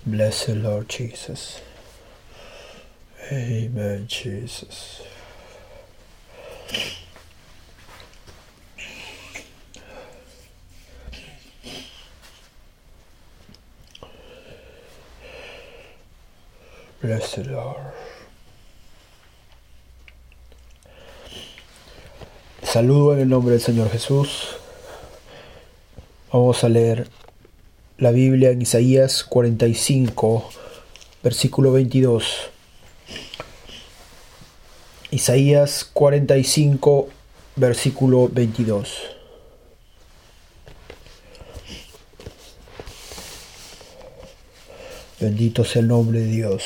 Bless the Lord Jesus. Amen, Jesus. Bless the Lord. Saludo en el nombre del Señor Jesús. Vamos a leer la Biblia en Isaías 45, versículo 22. Isaías 45, versículo 22. Bendito sea el nombre de Dios.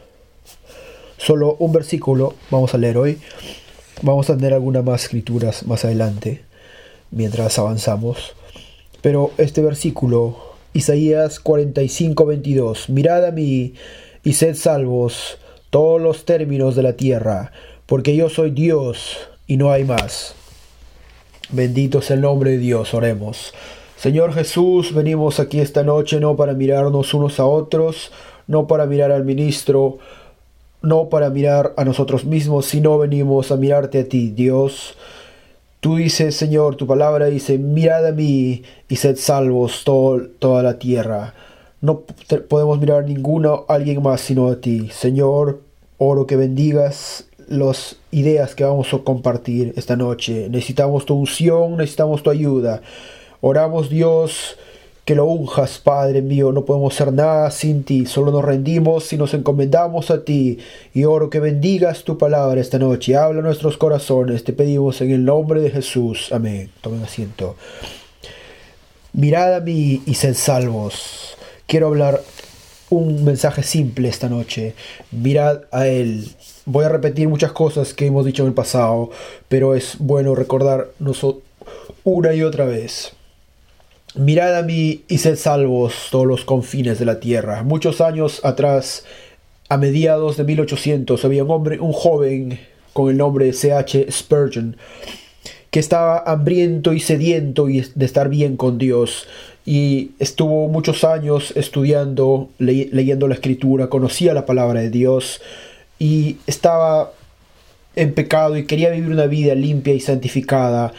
Solo un versículo vamos a leer hoy. Vamos a tener algunas más escrituras más adelante, mientras avanzamos. Pero este versículo, Isaías 45, 22. Mirad a mí y sed salvos todos los términos de la tierra, porque yo soy Dios y no hay más. Bendito sea el nombre de Dios. Oremos. Señor Jesús, venimos aquí esta noche no para mirarnos unos a otros, no para mirar al ministro, no para mirar a nosotros mismos, sino venimos a mirarte a ti, Dios. Tú dices, Señor, tu palabra dice, mirad a mí y sed salvos toda la tierra. No podemos mirar a alguien más sino a ti. Señor, oro que bendigas las ideas que vamos a compartir esta noche. Necesitamos tu unción, necesitamos tu ayuda. Oramos, Dios, que lo unjas, Padre mío. No podemos hacer nada sin ti. Solo nos rendimos y nos encomendamos a ti. Y oro que bendigas tu palabra esta noche. Habla a nuestros corazones. Te pedimos en el nombre de Jesús. Amén. Tomen asiento. Mirad a mí y sed salvos. Quiero hablar un mensaje simple esta noche. Mirad a Él. Voy a repetir muchas cosas que hemos dicho en el pasado, pero es bueno recordarnos una y otra vez. Mirad a mí y sed salvos todos los confines de la tierra. Muchos años atrás, a mediados de 1800, había un joven con el nombre de C.H. Spurgeon, que estaba hambriento y sediento de estar bien con Dios. Y estuvo muchos años estudiando, leyendo la Escritura, conocía la palabra de Dios y estaba en pecado y quería vivir una vida limpia y santificada.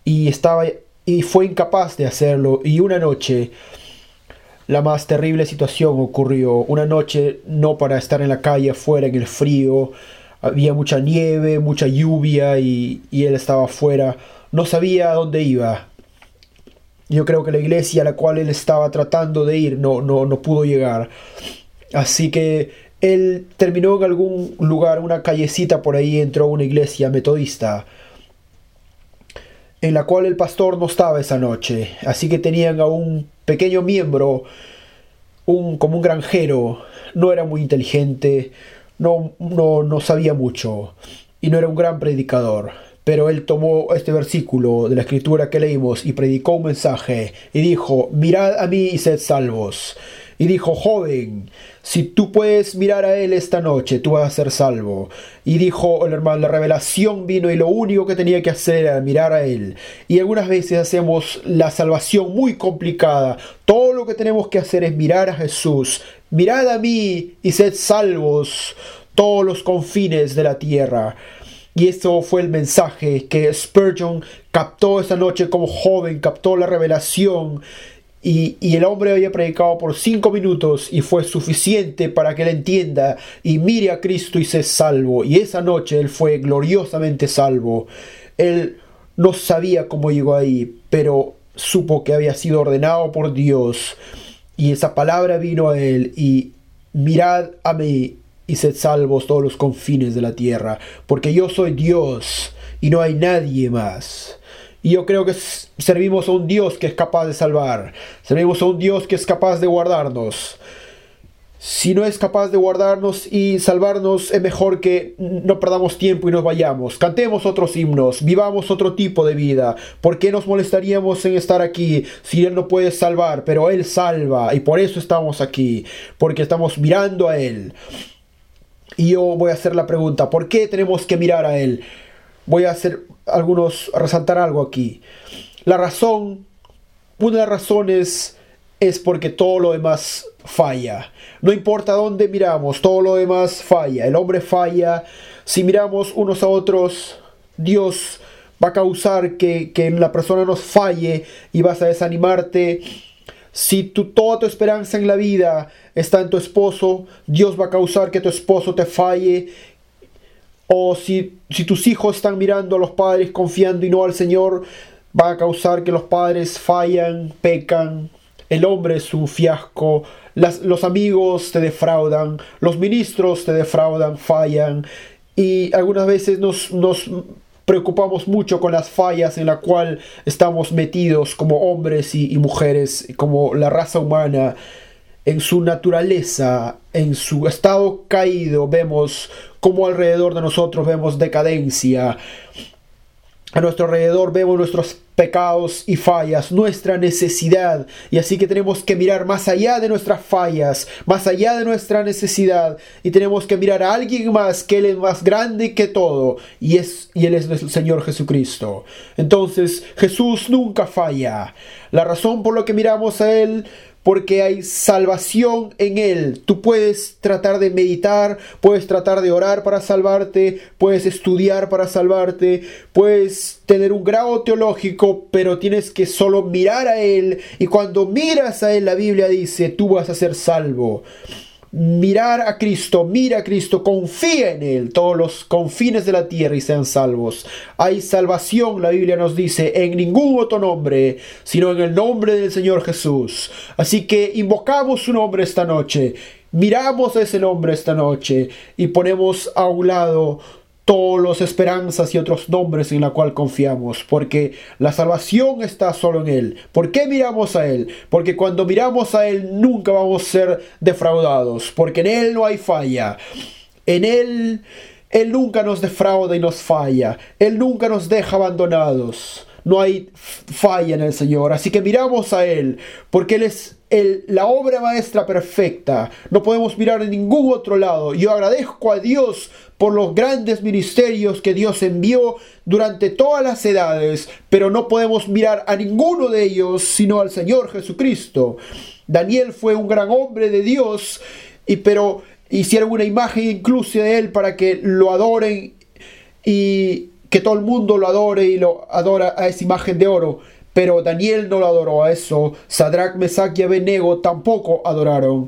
Y fue incapaz de hacerlo. Y una noche, la más terrible situación ocurrió. Una noche no para estar en la calle afuera en el frío. Había mucha nieve, mucha lluvia y él estaba afuera. No sabía a dónde iba. Yo creo que la iglesia a la cual él estaba tratando de ir no pudo llegar. Así que él terminó en algún lugar, una callecita por ahí, entró a una iglesia metodista, en la cual el pastor no estaba esa noche. Así que tenían a un pequeño miembro, como un granjero. No era muy inteligente, no sabía mucho y no era un gran predicador. Pero él tomó este versículo de la Escritura que leímos y predicó un mensaje y dijo, mirad a mí y sed salvos. Y dijo, joven, si tú puedes mirar a Él esta noche, tú vas a ser salvo. Y dijo el hermano, la revelación vino y lo único que tenía que hacer era mirar a Él. Y algunas veces hacemos la salvación muy complicada. Todo lo que tenemos que hacer es mirar a Jesús. Mirad a mí y sed salvos todos los confines de la tierra. Y eso fue el mensaje que Spurgeon captó esa noche como joven, captó la revelación. Y el hombre había predicado por 5 minutos y fue suficiente para que él entienda y mire a Cristo y sea salvo. Y esa noche él fue gloriosamente salvo. Él no sabía cómo llegó ahí, pero supo que había sido ordenado por Dios. Y esa palabra vino a él y mirad a mí y sed salvos todos los confines de la tierra, porque yo soy Dios y no hay nadie más. Y yo creo que servimos a un Dios que es capaz de salvar. Servimos a un Dios que es capaz de guardarnos. Si no es capaz de guardarnos y salvarnos, es mejor que no perdamos tiempo y nos vayamos. Cantemos otros himnos, vivamos otro tipo de vida. ¿Por qué nos molestaríamos en estar aquí si Él no puede salvar? Pero Él salva y por eso estamos aquí, porque estamos mirando a Él. Y yo voy a hacer la pregunta, ¿por qué tenemos que mirar a Él? Voy a resaltar algo aquí. Una de las razones es porque todo lo demás falla. No importa dónde miramos, todo lo demás falla. El hombre falla. Si miramos unos a otros, Dios va a causar que la persona nos falle y vas a desanimarte. Si toda tu esperanza en la vida está en tu esposo, Dios va a causar que tu esposo te falle. O si tus hijos están mirando a los padres confiando y no al Señor, va a causar que los padres fallan, pecan. El hombre es un fiasco. Los amigos te defraudan. Los ministros te defraudan, fallan. Y algunas veces nos preocupamos mucho con las fallas en la cual estamos metidos como hombres y mujeres, como la raza humana. En su naturaleza, en su estado caído, vemos cómo alrededor de nosotros vemos decadencia. A nuestro alrededor vemos nuestros pecados y fallas, nuestra necesidad. Y así que tenemos que mirar más allá de nuestras fallas, más allá de nuestra necesidad. Y tenemos que mirar a alguien más, que Él es más grande que todo. Y Él es el Señor Jesucristo. Entonces Jesús nunca falla. La razón por la que miramos a Él, porque hay salvación en Él. Tú puedes tratar de meditar, puedes tratar de orar para salvarte, puedes estudiar para salvarte, puedes tener un grado teológico, pero tienes que solo mirar a Él. Y cuando miras a Él, la Biblia dice, tú vas a ser salvo. Mirar a Cristo, mira a Cristo, confía en Él, todos los confines de la tierra y sean salvos. Hay salvación, la Biblia nos dice, en ningún otro nombre, sino en el nombre del Señor Jesús. Así que invocamos su nombre esta noche, miramos a ese nombre esta noche y ponemos a un lado todas las esperanzas y otros nombres en la cual confiamos, porque la salvación está solo en Él. ¿Por qué miramos a Él? Porque cuando miramos a Él nunca vamos a ser defraudados, porque en Él no hay falla. En Él nunca nos defrauda y nos falla. Él nunca nos deja abandonados. No hay falla en el Señor. Así que miramos a Él, porque Él es la obra maestra perfecta. No podemos mirar en ningún otro lado. Yo agradezco a Dios por los grandes ministerios que Dios envió durante todas las edades, pero no podemos mirar a ninguno de ellos sino al Señor Jesucristo. Daniel fue un gran hombre de Dios, pero hicieron una imagen incluso de él para que lo adoren y que todo el mundo lo adore y lo adora a esa imagen de oro. Pero Daniel no lo adoró a eso. Sadrach, Mesach y Abednego tampoco adoraron.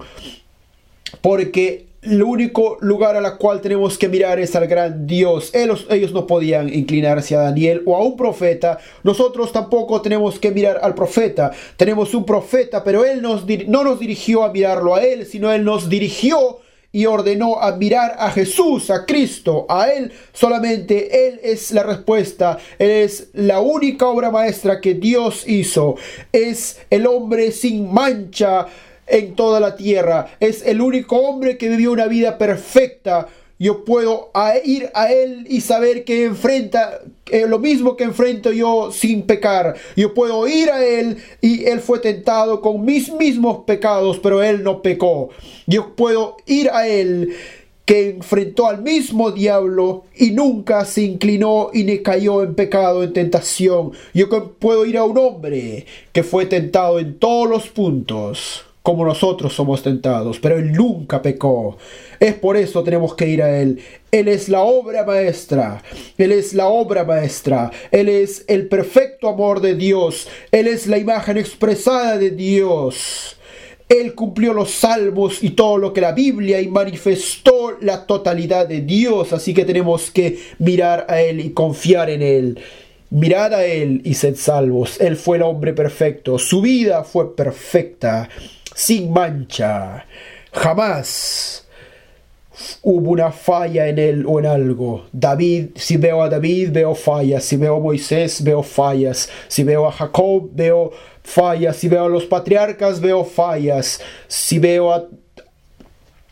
Porque el único lugar a la cual tenemos que mirar es al gran Dios. Ellos no podían inclinarse a Daniel o a un profeta. Nosotros tampoco tenemos que mirar al profeta. Tenemos un profeta, pero Él no nos dirigió a mirarlo a Él, sino Él nos dirigió y ordenó a mirar a Jesús, a Cristo, a Él solamente. Él es la respuesta. Él es la única obra maestra que Dios hizo. Es el hombre sin mancha en toda la tierra. Es el único hombre que vivió una vida perfecta. Yo puedo ir a Él y saber que enfrenta lo mismo que enfrento yo sin pecar. Yo puedo ir a Él y Él fue tentado con mis mismos pecados, pero Él no pecó. Yo puedo ir a Él que enfrentó al mismo diablo y nunca se inclinó y ni cayó en pecado, en tentación. Yo puedo ir a un hombre que fue tentado en todos los puntos, como nosotros somos tentados, pero Él nunca pecó. Es por eso tenemos que ir a Él. Él es la obra maestra. Él es la obra maestra. Él es el perfecto amor de Dios. Él es la imagen expresada de Dios. Él cumplió los salmos y todo lo que la Biblia y manifestó la totalidad de Dios. Así que tenemos que mirar a Él y confiar en Él. Mirad a Él y sed salvos. Él fue el hombre perfecto. Su vida fue perfecta, sin mancha. Jamás hubo una falla en él o en algo. David, si veo a David, veo fallas. Si veo a Moisés, veo fallas. Si veo a Jacob, veo fallas. Si veo a los patriarcas, veo fallas. Si veo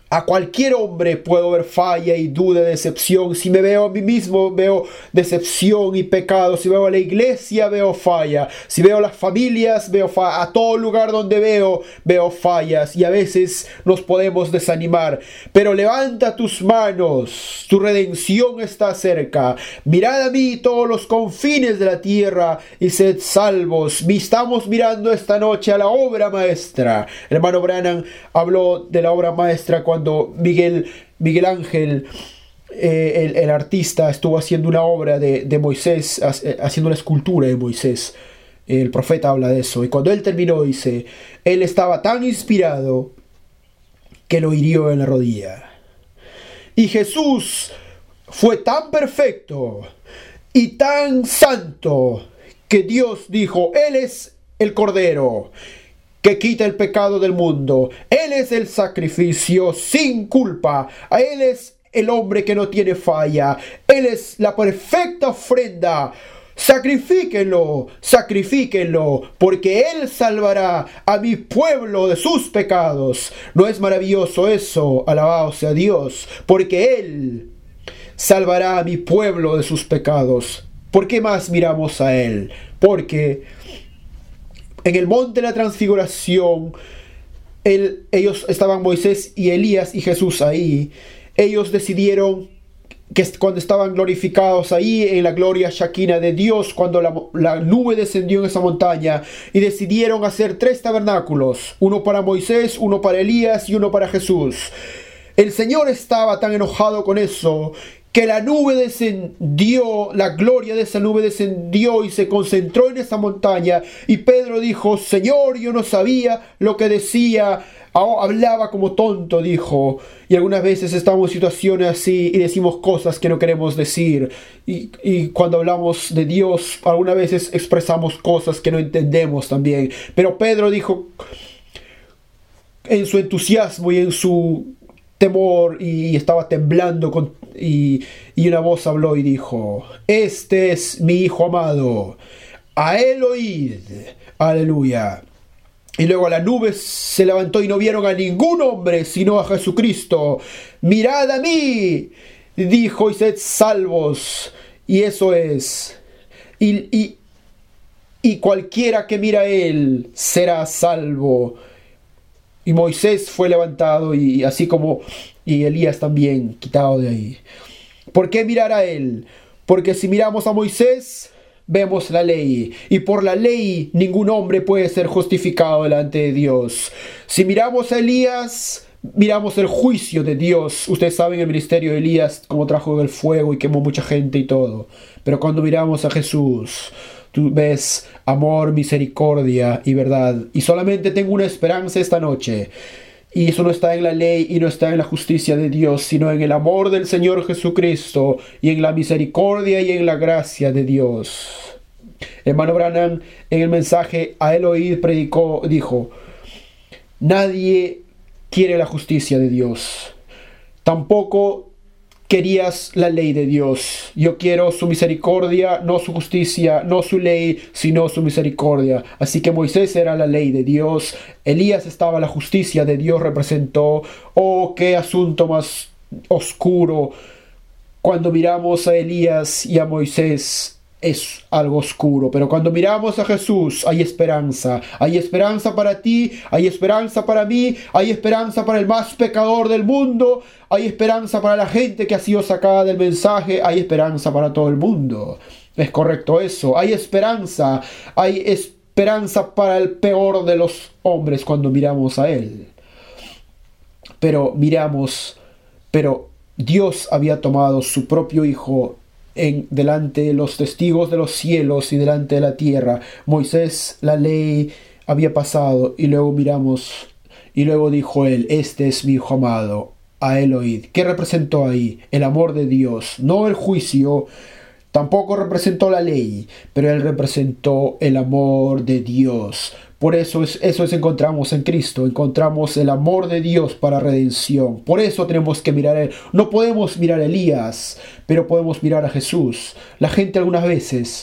A cualquier hombre puedo ver falla y duda, decepción. Si me veo a mí mismo, veo decepción y pecado. Si veo a la iglesia, veo falla. Si veo a las familias, veo falla. A todo lugar donde veo fallas. Y a veces nos podemos desanimar. Pero levanta tus manos. Tu redención está cerca. Mirad a mí todos los confines de la tierra y sed salvos. Estamos mirando esta noche a la obra maestra. El hermano Branham habló de la obra maestra cuando Miguel Ángel, el artista, estuvo haciendo una obra de Moisés, haciendo una escultura de Moisés. El profeta habla de eso. Y cuando él terminó, dice, él estaba tan inspirado que lo hirió en la rodilla. Y Jesús fue tan perfecto y tan santo que Dios dijo, Él es el Cordero que quita el pecado del mundo. Él es el sacrificio sin culpa. Él es el hombre que no tiene falla. Él es la perfecta ofrenda. Sacrifíquenlo, sacrifíquenlo, porque Él salvará a mi pueblo de sus pecados. ¿No es maravilloso eso? Alabado sea Dios, porque Él salvará a mi pueblo de sus pecados. ¿Por qué más miramos a Él? Porque en el monte de la transfiguración, ellos estaban Moisés y Elías y Jesús ahí. Ellos decidieron que cuando estaban glorificados ahí en la gloria Shekinah de Dios, cuando la nube descendió en esa montaña, y decidieron hacer 3 tabernáculos, uno para Moisés, uno para Elías y uno para Jesús. El Señor estaba tan enojado con eso que la nube descendió, la gloria de esa nube descendió y se concentró en esa montaña. Y Pedro dijo, Señor, yo no sabía lo que decía, hablaba como tonto, dijo. Y algunas veces estamos en situaciones así y decimos cosas que no queremos decir. Y cuando hablamos de Dios, algunas veces expresamos cosas que no entendemos también. Pero Pedro dijo, en su entusiasmo y en su temor, y estaba temblando y una voz habló y dijo, este es mi hijo amado, a él oíd. Aleluya. Y luego la nube se levantó y no vieron a ningún hombre sino a Jesucristo. Mirad a mí, dijo, y sed salvos. Y eso es. Y cualquiera que mira a él será salvo. Y Moisés fue levantado y así como y Elías también quitado de ahí. ¿Por qué mirar a él? Porque si miramos a Moisés, vemos la ley. Y por la ley ningún hombre puede ser justificado delante de Dios. Si miramos a Elías, miramos el juicio de Dios. Ustedes saben el ministerio de Elías, cómo trajo el fuego y quemó mucha gente y todo. Pero cuando miramos a Jesús, tú ves amor, misericordia y verdad. Y solamente tengo una esperanza esta noche. Y eso no está en la ley y no está en la justicia de Dios, sino en el amor del Señor Jesucristo y en la misericordia y en la gracia de Dios. Hermano Branham, en el mensaje a él oír, predicó, dijo, nadie quiere la justicia de Dios. Tampoco querías la ley de Dios. Yo quiero su misericordia, no su justicia, no su ley, sino su misericordia. Así que Moisés era la ley de Dios, Elías estaba la justicia de Dios, representó. Oh, qué asunto más oscuro. Cuando miramos a Elías y a Moisés es algo oscuro, pero cuando miramos a Jesús hay esperanza para ti, hay esperanza para mí, hay esperanza para el más pecador del mundo, hay esperanza para la gente que ha sido sacada del mensaje, hay esperanza para todo el mundo. Es correcto eso, hay esperanza para el peor de los hombres cuando miramos a él. Pero Dios había tomado su propio hijo delante de los testigos de los cielos y delante de la tierra. Moisés, la ley había pasado y luego miramos y luego dijo él, este es mi hijo amado, a él oíd. ¿Qué representó ahí? El amor de Dios, no el juicio. Tampoco representó la ley, pero él representó el amor de Dios. Por eso encontramos en Cristo, encontramos el amor de Dios para redención. Por eso tenemos que mirar a él. No podemos mirar a Elías, pero podemos mirar a Jesús. La gente algunas veces,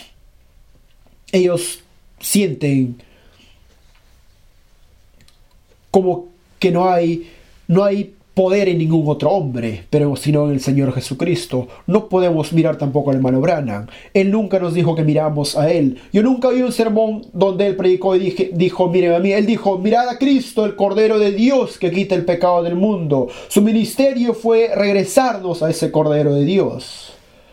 ellos sienten como que no hay poder en ningún otro hombre, pero sino en el Señor Jesucristo. No podemos mirar tampoco al hermano Branham. Él nunca nos dijo que miramos a él. Yo nunca vi un sermón donde él predicó y dijo, miren a mí. Él dijo, mirad a Cristo, el Cordero de Dios que quita el pecado del mundo. Su ministerio fue regresarnos a ese Cordero de Dios.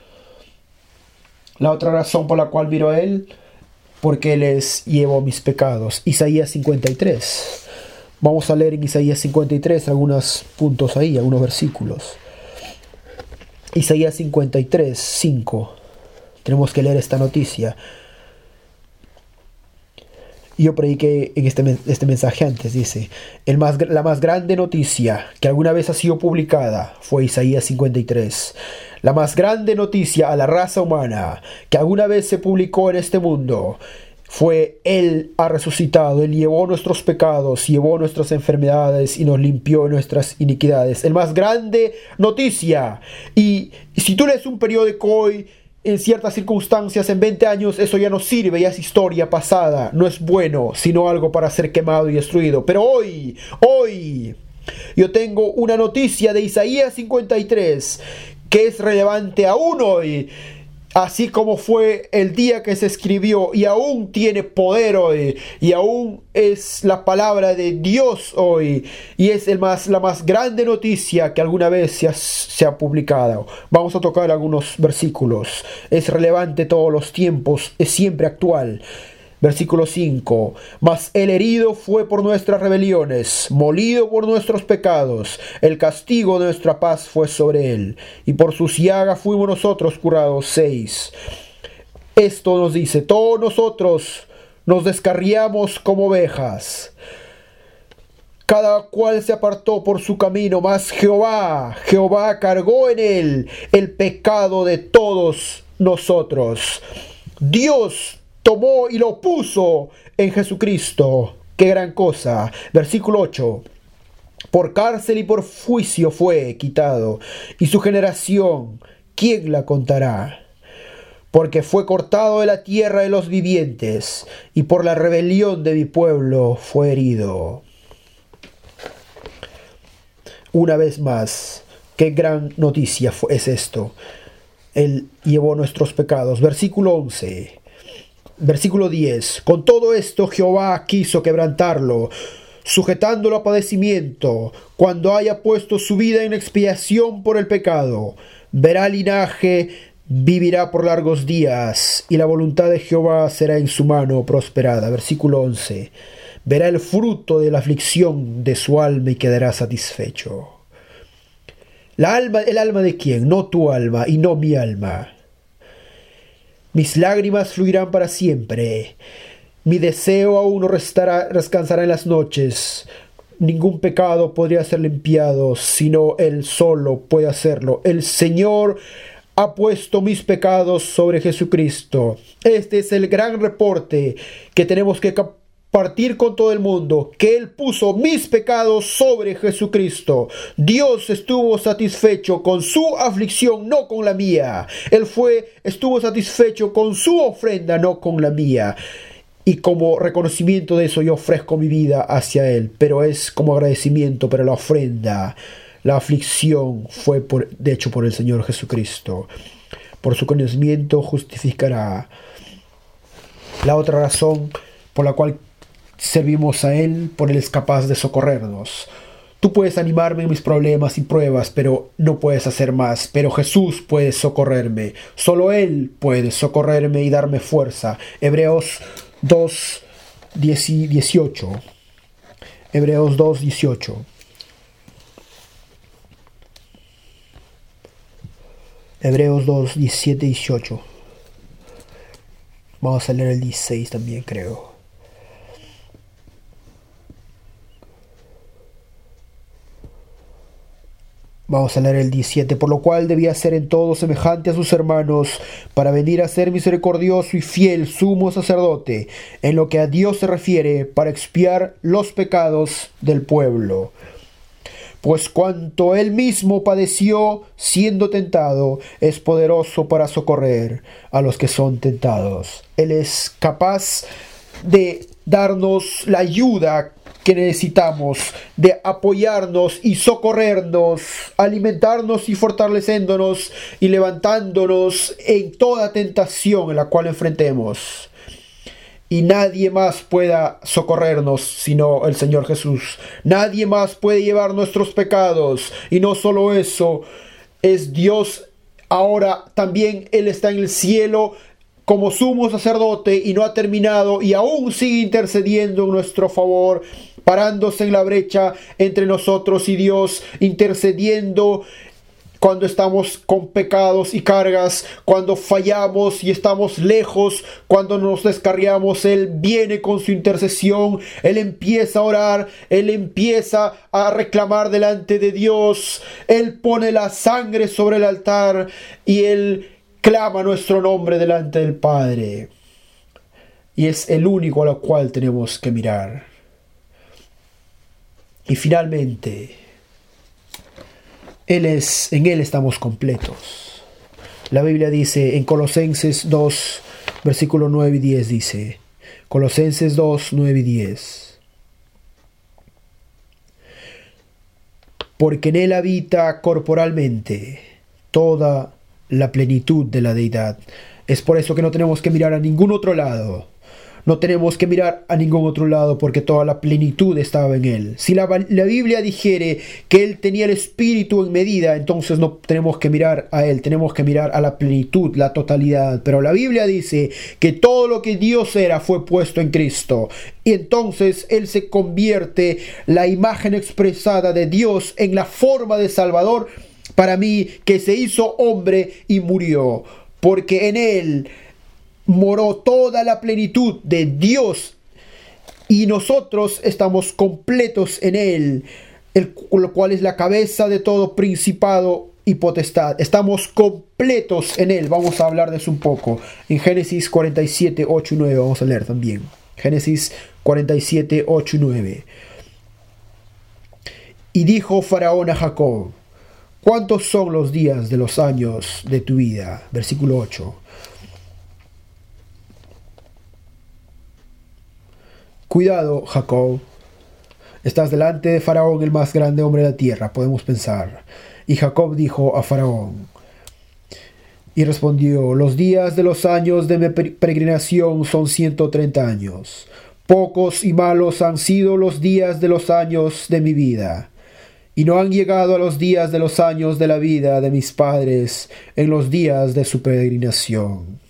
La otra razón por la cual miro a él, porque él llevó mis pecados. Isaías 53. Vamos a leer en Isaías 53 algunos puntos ahí, algunos versículos. Isaías 53, 5. Tenemos que leer esta noticia. Yo prediqué en este mensaje antes, dice, la más grande noticia que alguna vez ha sido publicada fue Isaías 53. La más grande noticia a la raza humana que alguna vez se publicó en este mundo fue Él ha resucitado, Él llevó nuestros pecados, llevó nuestras enfermedades y nos limpió nuestras iniquidades. El más grande noticia. Y si tú lees un periódico hoy, en ciertas circunstancias, en 20 años, eso ya no sirve, ya es historia pasada. No es bueno, sino algo para ser quemado y destruido. Pero hoy, yo tengo una noticia de Isaías 53 que es relevante aún hoy. Así como fue el día que se escribió y aún tiene poder hoy y aún es la palabra de Dios hoy y es la más grande noticia que alguna vez se ha publicado. Vamos a tocar algunos versículos. Es relevante todos los tiempos, es siempre actual. Versículo 5. Mas el herido fue por nuestras rebeliones, molido por nuestros pecados. El castigo de nuestra paz fue sobre él, y por sus llagas fuimos nosotros curados. 6. Esto nos dice, todos nosotros nos descarriamos como ovejas. Cada cual se apartó por su camino, mas Jehová cargó en él el pecado de todos nosotros. Dios tomó y lo puso en Jesucristo. ¡Qué gran cosa! Versículo 8. Por cárcel y por juicio fue quitado, y su generación, ¿quién la contará? Porque fue cortado de la tierra de los vivientes, y por la rebelión de mi pueblo fue herido. Una vez más, qué gran noticia es esto. Él llevó nuestros pecados. Versículo 11. Versículo 10. Con todo esto Jehová quiso quebrantarlo, sujetándolo a padecimiento, cuando haya puesto su vida en expiación por el pecado. Verá linaje, vivirá por largos días, y la voluntad de Jehová será en su mano prosperada. Versículo 11. Verá el fruto de la aflicción de su alma y quedará satisfecho. ¿El alma de quién? No tu alma y no mi alma. Mis lágrimas fluirán para siempre. Mi deseo aún no descansará en las noches. Ningún pecado podría ser limpiado, sino Él solo puede hacerlo. El Señor ha puesto mis pecados sobre Jesucristo. Este es el gran reporte que tenemos que partir con todo el mundo, que Él puso mis pecados sobre Jesucristo. Dios estuvo satisfecho con su aflicción, no con la mía. Él estuvo satisfecho con su ofrenda, no con la mía. Y como reconocimiento de eso yo ofrezco mi vida hacia Él, pero es como agradecimiento, pero la ofrenda, la aflicción fue de hecho por el Señor Jesucristo. Por su conocimiento justificará. La otra razón por la cual servimos a Él, por Él es capaz de socorrernos. Tú puedes animarme en mis problemas y pruebas, pero no puedes hacer más. Pero Jesús puede socorrerme. Solo Él puede socorrerme y darme fuerza. Hebreos 2, 18. Hebreos 2, 18. Hebreos 2, 17, 18. Vamos a leer el 16 también, creo. Vamos a leer el 17. Por lo cual debía ser en todo semejante a sus hermanos, para venir a ser misericordioso y fiel sumo sacerdote, en lo que a Dios se refiere, para expiar los pecados del pueblo. Pues cuanto Él mismo padeció siendo tentado, es poderoso para socorrer a los que son tentados. Él es capaz de darnos la ayuda que necesitamos de apoyarnos y socorrernos, alimentarnos y fortaleciéndonos y levantándonos en toda tentación en la cual enfrentemos. Y nadie más pueda socorrernos sino el Señor Jesús. Nadie más puede llevar nuestros pecados. Y no solo eso, es Dios ahora también. Él está en el cielo como sumo sacerdote y no ha terminado y aún sigue intercediendo en nuestro favor, parándose en la brecha entre nosotros y Dios, intercediendo cuando estamos con pecados y cargas, cuando fallamos y estamos lejos, cuando nos descarriamos. Él viene con su intercesión, Él empieza a orar, Él empieza a reclamar delante de Dios, Él pone la sangre sobre el altar y Él clama nuestro nombre delante del Padre. Y es el único a lo cual tenemos que mirar. Y finalmente, en Él estamos completos. La Biblia dice en Colosenses 2, versículo 9 y 10 dice, Colosenses 2, 9 y 10. Porque en Él habita corporalmente toda la plenitud de la deidad. Es por eso que no tenemos que mirar a ningún otro lado. No tenemos que mirar a ningún otro lado porque toda la plenitud estaba en Él. Si la Biblia dijere que Él tenía el Espíritu en medida, entonces no tenemos que mirar a Él, tenemos que mirar a la plenitud, la totalidad. Pero la Biblia dice que todo lo que Dios era fue puesto en Cristo. Y entonces Él se convierte la imagen expresada de Dios en la forma de Salvador para mí, que se hizo hombre y murió. Porque en Él moró toda la plenitud de Dios y nosotros estamos completos en Él, lo cual es la cabeza de todo principado y potestad. Estamos completos en Él. Vamos a hablar de eso un poco. En Génesis 47, 8 y 9 vamos a leer también. Génesis 47, 8 y 9. Y dijo Faraón a Jacob: ¿cuántos son los días de los años de tu vida? Versículo 8. Cuidado, Jacob. Estás delante de Faraón, el más grande hombre de la tierra, podemos pensar. Y Jacob dijo a Faraón, y respondió: los días de los años de mi peregrinación son 130 años. Pocos y malos han sido los días de los años de mi vida, y no han llegado a los días de los años de la vida de mis padres en los días de su peregrinación.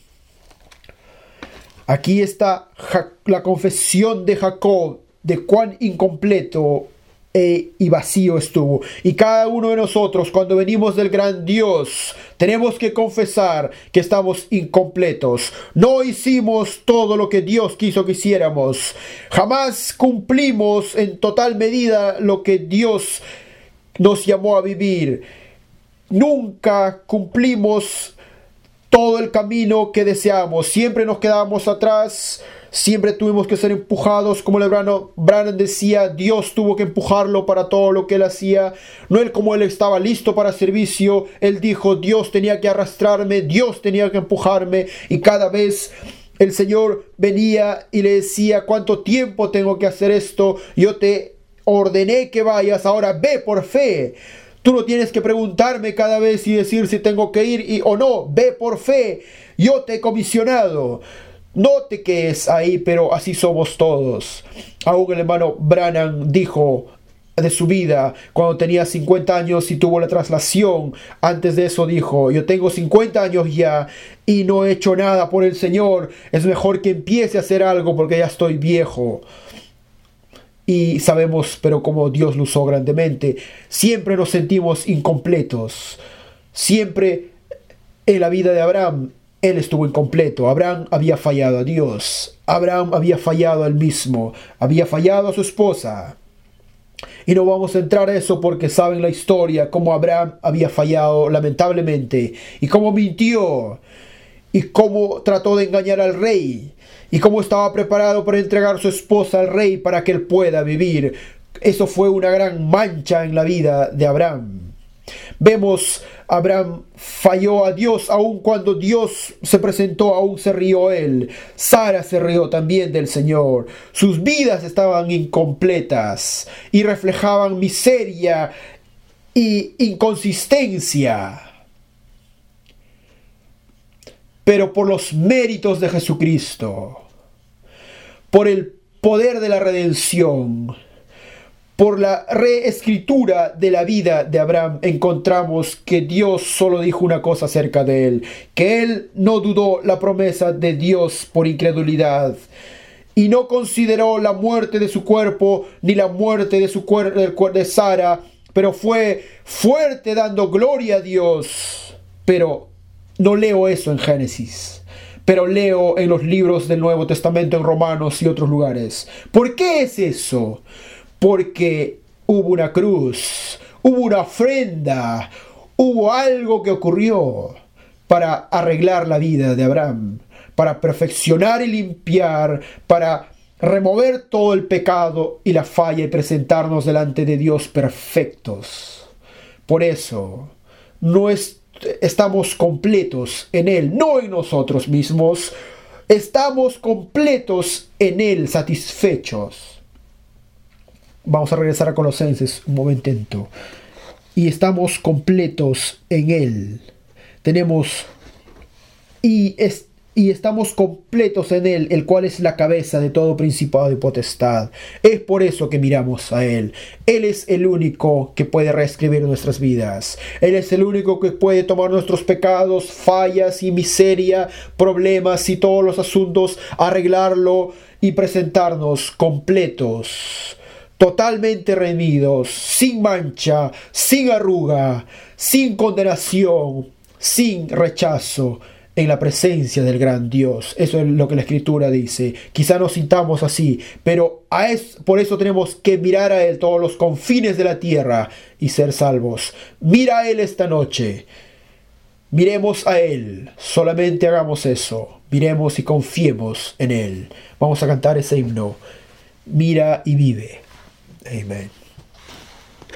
Aquí está la confesión de Jacob de cuán incompleto y vacío estuvo. Y cada uno de nosotros, cuando venimos del gran Dios, tenemos que confesar que estamos incompletos. No hicimos todo lo que Dios quiso que hiciéramos. Jamás cumplimos en total medida lo que Dios nos llamó a vivir. Nunca cumplimos todo el camino que deseamos. Siempre nos quedamos atrás. Siempre tuvimos que ser empujados. Como el hermano Branham decía, Dios tuvo que empujarlo para todo lo que él hacía. No él, como él estaba listo para servicio. Él dijo, Dios tenía que arrastrarme, Dios tenía que empujarme. Y cada vez el Señor venía y le decía, ¿cuánto tiempo tengo que hacer esto? Yo te ordené que vayas, ahora ve por fe. Tú no tienes que preguntarme cada vez y decir si tengo que ir o no. Ve por fe. Yo te he comisionado. No te quedes ahí, pero así somos todos. Aún el hermano Branham dijo de su vida cuando tenía 50 años y tuvo la traslación. Antes de eso dijo, yo tengo 50 años ya y no he hecho nada por el Señor. Es mejor que empiece a hacer algo porque ya estoy viejo. Y sabemos, pero como Dios lo usó grandemente, siempre nos sentimos incompletos. Siempre en la vida de Abraham, él estuvo incompleto. Abraham había fallado a Dios. Abraham había fallado a él mismo. Había fallado a su esposa. Y no vamos a entrar a eso porque saben la historia, cómo Abraham había fallado lamentablemente. Y cómo mintió. Y cómo trató de engañar al rey. Y cómo estaba preparado para entregar su esposa al rey para que él pueda vivir. Eso fue una gran mancha en la vida de Abraham. Vemos Abraham falló a Dios, aun cuando Dios se presentó, aún se rió él. Sara se rió también del Señor. Sus vidas estaban incompletas y reflejaban miseria y inconsistencia. Pero por los méritos de Jesucristo, por el poder de la redención, por la reescritura de la vida de Abraham, encontramos que Dios solo dijo una cosa acerca de él, que él no dudó la promesa de Dios por incredulidad, y no consideró la muerte de su cuerpo, ni la muerte de su de Sara, pero fue fuerte dando gloria a Dios. Pero no leo eso en Génesis, pero leo en los libros del Nuevo Testamento, en Romanos y otros lugares. ¿Por qué es eso? Porque hubo una cruz, hubo una ofrenda, hubo algo que ocurrió para arreglar la vida de Abraham, para perfeccionar y limpiar, para remover todo el pecado y la falla y presentarnos delante de Dios perfectos. Por eso, estamos completos en Él, no en nosotros mismos. Estamos completos en Él, satisfechos. Vamos a regresar a Colosenses un momentito. Y estamos completos en Él. Y estamos completos en Él, el cual es la cabeza de todo principado y potestad. Es por eso que miramos a Él. Él es el único que puede reescribir nuestras vidas. Él es el único que puede tomar nuestros pecados, fallas y miseria, problemas y todos los asuntos, arreglarlo y presentarnos completos, totalmente redimidos, sin mancha, sin arruga, sin condenación, sin rechazo, en la presencia del gran Dios. Eso es lo que la Escritura dice. Quizá nos sintamos así, pero por eso tenemos que mirar a Él todos los confines de la tierra y ser salvos. Mira a Él esta noche. Miremos a Él. Solamente hagamos eso. Miremos y confiemos en Él. Vamos a cantar ese himno. Mira y vive. Amén.